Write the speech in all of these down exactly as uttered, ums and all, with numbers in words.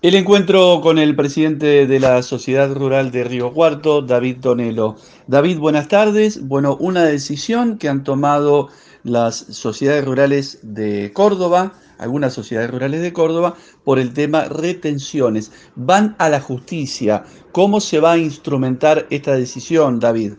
El encuentro con el presidente de la Sociedad Rural de Río Cuarto, David Tonelo. David, buenas tardes. Bueno, una decisión que han tomado las sociedades rurales de Córdoba, algunas sociedades rurales de Córdoba, por el tema retenciones. Van a la justicia. ¿Cómo se va a instrumentar esta decisión, David?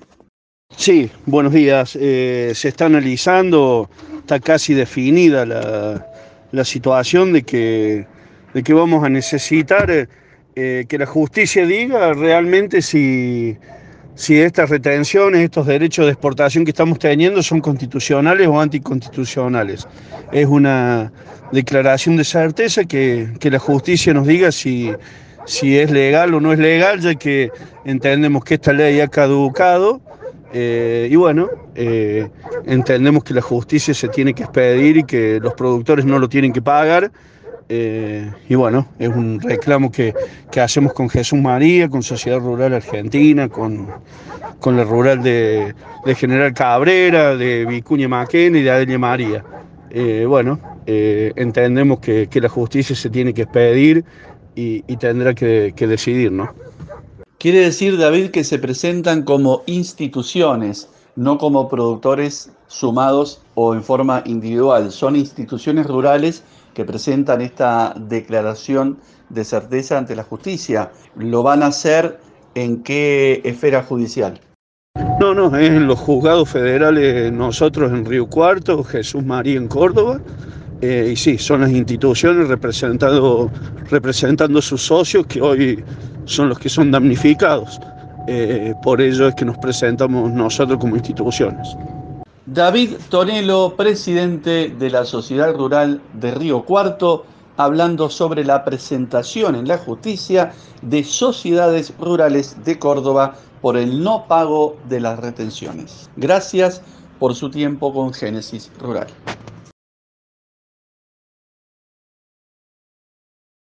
Sí, buenos días. Eh, se está analizando, está casi definida la, la situación de que, de que vamos a necesitar eh, eh, que la justicia diga realmente si, si estas retenciones, estos derechos de exportación que estamos teniendo son constitucionales o anticonstitucionales. Es una declaración de certeza que, que la justicia nos diga si, si es legal o no es legal, ya que entendemos que esta ley ha caducado. Eh, y bueno, eh, entendemos que la justicia se tiene que expedir y que los productores no lo tienen que pagar. Eh, y bueno, es un reclamo que, que hacemos con Jesús María, con Sociedad Rural Argentina, con, con la Rural de, de General Cabrera, de Vicuña Maquena y de Adelia María. Eh, bueno, eh, entendemos que, que la justicia se tiene que expedir y, y tendrá que, que decidir, ¿no? Quiere decir, David, que se presentan como instituciones, no como productores sumados o en forma individual. Son instituciones rurales que presentan esta declaración de certeza ante la justicia. ¿Lo van a hacer en qué esfera judicial? No, no, es en los juzgados federales, nosotros en Río Cuarto, Jesús María en Córdoba, eh, y sí, son las instituciones representando, representando a sus socios que hoy son los que son damnificados. Eh, por ello es que nos presentamos nosotros como instituciones. David Tonelo, presidente de la Sociedad Rural de Río Cuarto, hablando sobre la presentación en la justicia de sociedades rurales de Córdoba por el no pago de las retenciones. Gracias por su tiempo con Génesis Rural.